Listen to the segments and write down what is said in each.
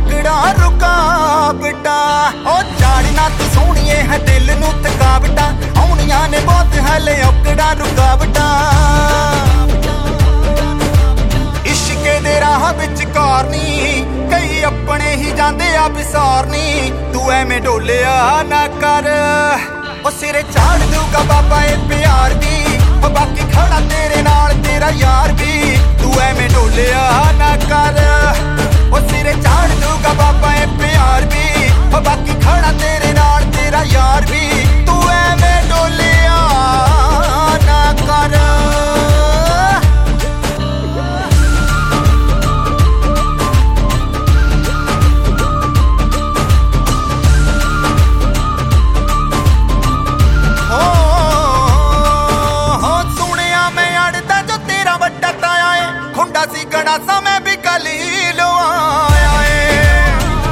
ਔਕੜਾਂ ਰੁਕਾਵਟਾਂ ਉਹ ਜਾਣਨਾ ਤੂੰ ਸੋਹਣੀਏ ਹੈ ਦਿਲ ਨੂੰ ਥਕਾਵਟਾਂ ਆਉਣੀਆਂ ਨੇ ਬਹੁਤ ਹਲੇ ਔਕੜਾਂ ਰੁਕਾਵਟਾਂ ਇਸ਼ਕੇ ਦੇ ਰਾਹ ਵਿੱਚ ਕਾਰਨੀ ਕਈ ਆਪਣੇ ਹੀ ਜਾਂਦੇ ਆ ਵਿਸਾਰਨੀ ਤੂੰ ਐਵੇਂ ਢੋਲਿਆ ਨਾ ਕਰ ਉਹ ਸਿਰੇ ਚਾੜ ਦੂਗਾ ਬਾਬਾ ਇਹ ਪਿਆਰ ਵੀ ਉਹ ਬਾਕੀ ਖੜਾ ਤੇਰੇ ਨਾਲ ਤੇਰਾ ਯਾਰ ਵੀ ਤੂੰ ਐਵੇਂ ਢੋਲਿਆ ਨਾ ਕਰ ਉਹ ਸਿਰੇ ਚਾੜ ਦੂਗਾ ਬਾਬਾ ਇਹ ਪਿਆਰ ਵੀ ਉਹ ਬਾਕੀ ਖੜਾ ਤੇਰੇ ਨਾਲ ਤੇਰਾ ਯਾਰ ਵੀ ਤੂੰ ਐਵੇਂ ਢੋਲਿਆ ਨਾ ਕਰ ਸੀ ਗੜਾ ਸਮੇਂ ਵੀ ਗਲੀ ਲਵਾਇਆ ਏ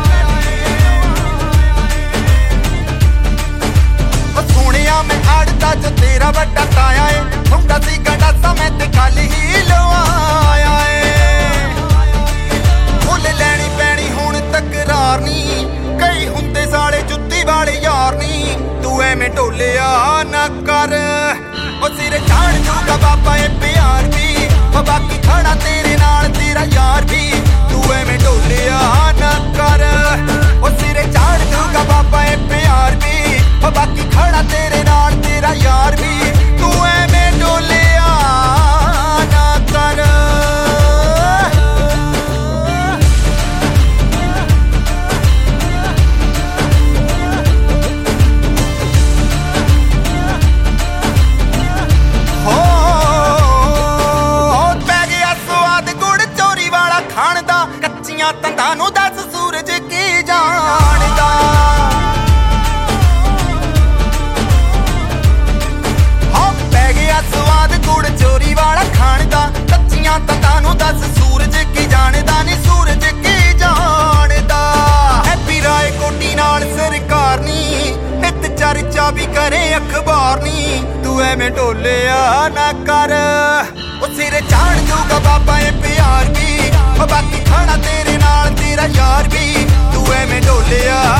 ਉਹ ਸੋਹਣਿਆ ਮੈਂ ਅੜਦਾ ਜੋ ਤੇਰਾ ਵੱਡਾ ਤਾਇਆ ਏ ਹੁੰਦਾ ਸੀ ਗੜਾ ਸਮੇਂ ਤੇ ਖਾਲੀ ਹੀ ਲਵਾਇਆ ਏ ਮੁੱਲ ਲੈਣੀ ਪੈਣੀ ਹੁਣ ਤਕਰਾਰ ਨੀ ਕਈ ਹੁੰਦੇ ਸਾਲੇ ਜੁੱਤੀ ਵਾਲੇ ਯਾਰ ਨੀ ਤੂੰ ਐਵੇਂ ਢੋਲਿਆ ਨਾ ਕਰ ਉਹ ਸਿਰ ਚਾੜ ਜੂਗਾ ਬਾਬਾ ਇਹ ਪਿਆਰ ਵੀ ਉਹ ਬਾਕੀ ਖੜਾ ਤੇਰੇ ਨਾਲ ਤੇਰਾ ਯਾਰ ਵੀ ਤੂੰ ਐਵੇਂ ਢੋਲਿਆ ਨਾ ਕਰ ਉਹ ਸਿਰੇ ਚਾੜ ਦੂਗਾ ਬਾਬਾ ਇਹ ਪਿਆਰ ਵੀ ਉਹ ਬਾਕੀ ਖੜਾ ਤੇਰੇ ਨਾਲ ਤੇਰਾ ਯਾਰ ਵੀ ਤੂੰ ਐਵੇਂ ਢੋਲਿਆ ਨਾ ਕਰ ਕੱਚੀਆਂ ਤੰਦਾਂ ਨੂੰ ਦੱਸ ਸੂਰਜ ਕੀ ਜਾਣਦਾ ਹੋ ਪੈ ਗਿਆ ਸਵਾਦ ਗੁੜ ਚੋਰੀ ਵਾਲਾ ਖਾਣ ਦਾ ਕੱਚੀਆਂ ਤੰਦਾਂ ਨੂੰ ਦੱਸ ਸੂਰਜ ਕੀ ਜਾਣਦਾ ਨੀ ਸੂਰਜ ਕੀ ਜਾਣਦਾ ਹੈਪੀ ਰਾਏ ਕੋਟੀ ਨਾਲ ਸਰਕਾਰ ਨੀ ਨਿਤ ਚਰਚਾ ਵੀ ਕਰੇ ਅਖਬਾਰ ਨੀ ਤੂੰ ਐਵੇਂ ਢੋਲਿਆ ਨਾ ਕਰ ਉਹ ਸਿਰ ਚਾੜ ਦੂਗਾ ਬਾਬਾ ਇਹ ਪਿਆਰ ਵੀ ਉਹ ਬਾਕੀ ਖੜਾ ਤੇਰੇ ਨਾਲ ਤੇਰਾ ਯਾਰ ਵੀ ਤੂੰ ਐਵੇਂ ਢੋਲਿਆ